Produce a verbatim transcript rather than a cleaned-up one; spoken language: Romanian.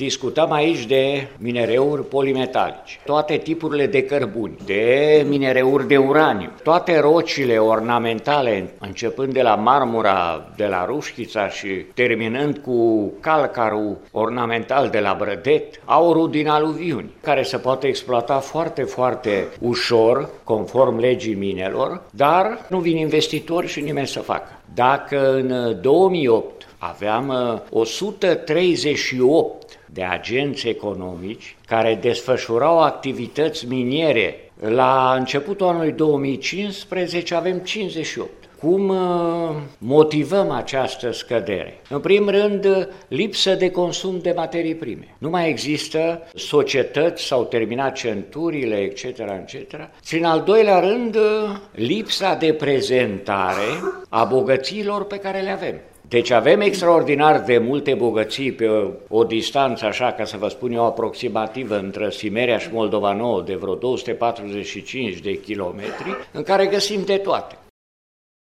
Discutăm aici de minereuri polimetalice, toate tipurile de cărbuni, de minereuri de uraniu, toate rocile ornamentale, începând de la marmura de la Rușchița și terminând cu calcarul ornamental de la Brădet, aurul din aluviuni, care se poate exploata foarte, foarte ușor, conform legii minelor, dar nu vin investitori și nimeni să facă. Dacă în două mii opt aveam o sută treizeci și opt de agenți economici care desfășurau activități miniere, la începutul anului două mii cincisprezece avem cincizeci și opt. Cum motivăm această scădere? În primul rând, lipsă de consum de materii prime. Nu mai există societăți, s-au terminat centurile, et cetera, et cetera. Și în al doilea rând, lipsa de prezentare a bogățiilor pe care le avem. Deci avem extraordinar de multe bogății pe o, o distanță, așa ca să vă spun eu, aproximativă între Simerea și Moldova Nouă, de vreo două sute patruzeci și cinci de kilometri, în care găsim de toate.